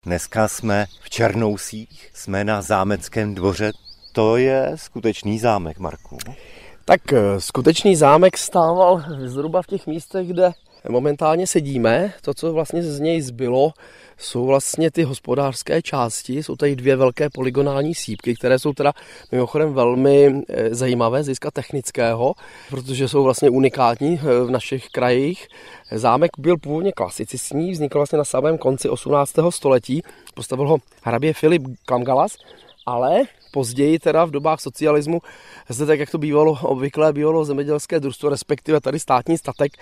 Dneska jsme v Černousích, jsme na zámeckém dvoře. To je skutečný zámek, Marku. Tak skutečný zámek stával zhruba v těch místech, kde momentálně sedíme. To, co vlastně z něj zbylo, jsou vlastně ty hospodářské části. Jsou tady dvě velké polygonální sýpky, které jsou teda mimochodem velmi zajímavé z hlediska technického, protože jsou vlastně unikátní v našich krajích. Zámek byl původně klasicistní, vznikl vlastně na samém konci 18. století. Postavil ho hrabě Filip Kamgalas, ale později teda v dobách socialismu zde, tak jak to bývalo obvykle, bývalo zemědělské družstvo, respektive tady státní statek,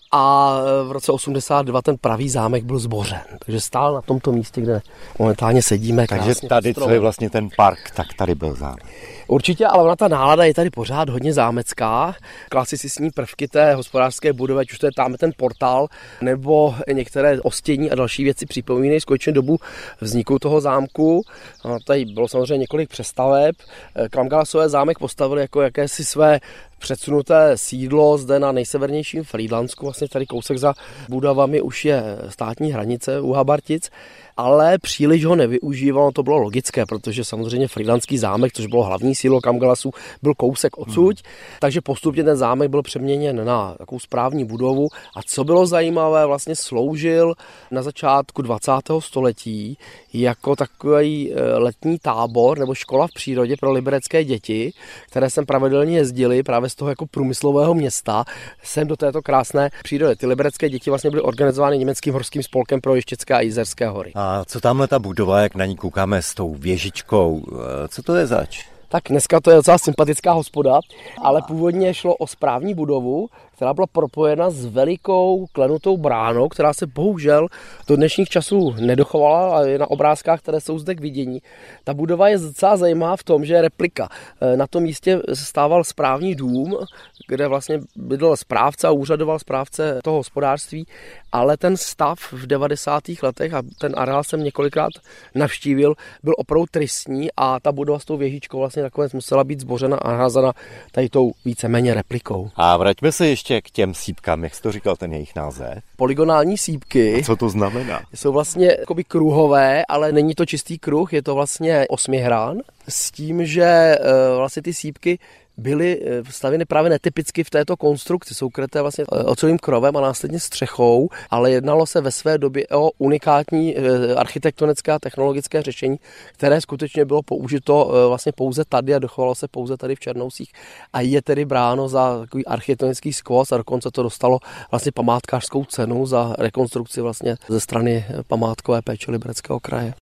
a v roce 82 ten pravý zámek byl zbořen. Takže stál na tomto místě, kde momentálně sedíme. Takže tady, co je vlastně ten park, tak tady byl zámek. Určitě, ale ona ta nálada je tady pořád hodně zámecká. Klasicistní prvky té hospodářské budovy, ať už to je tam ten portál, nebo některé ostění a další věci připomínají skutečně dobu vzniku toho zámku. Tady bylo samozřejmě několik přestaveb. Kamgalasové zámek postavili jako jakési své předsunuté sídlo zde na nejsevernějším Frýdlansku, vlastně tady kousek za Budavami už je státní hranice u Habartic, ale příliš ho nevyužívalo, to bylo logické, protože samozřejmě Frýdlanský zámek, což bylo hlavní sídlo Kamgalasů, byl kousek odsuť, takže postupně ten zámek byl přeměněn na takovou správní budovu a co bylo zajímavé, vlastně sloužil na začátku 20. století jako takový letní tábor nebo škola v přírodě pro liberecké děti, které sem pravidelně jezdily právě z toho jako průmyslového města sem do této krásné přírody. Ty liberecké děti vlastně byly organizovány německým horským spolkem pro Ještědské a Jizerské hory. A co tamhle ta budova, jak na ní koukáme s tou věžičkou, co to je zač? Tak dneska to je docela sympatická hospoda, ale původně šlo o správní budovu, která byla propojena s velikou klenutou bránou, která se bohužel do dnešních časů nedochovala a je na obrázkách, které jsou zde k vidění. Ta budova je docela zajímavá v tom, že je replika. Na tom místě stával správní dům, kde vlastně bydlel správce a úřadoval správce toho hospodářství, ale ten stav v 90. letech, a ten areál jsem několikrát navštívil, byl opravdu tristní a ta budova s tou věžičkou vlastně nakonec musela být zbořena a nahrazena tady tou víceméně replikou. A vraťme se ještě k těm sýpkám, jak jsi to říkal, ten jejich název. Polygonální sýpky. A co to znamená? Jsou vlastně jakoby kruhové, ale není to čistý kruh, je to vlastně osmihrán, s tím, že vlastně ty sýpky byly stavěny právě netypicky v této konstrukci. Jsou kryté vlastně ocelovým krovem a následně střechou, ale jednalo se ve své době o unikátní architektonické a technologické řešení, které skutečně bylo použito vlastně pouze tady a dochovalo se pouze tady v Černousích a je tedy bráno za takový architektonický skvost a dokonce to dostalo vlastně památkářskou cenu za rekonstrukci vlastně ze strany památkové péče Libereckého kraje.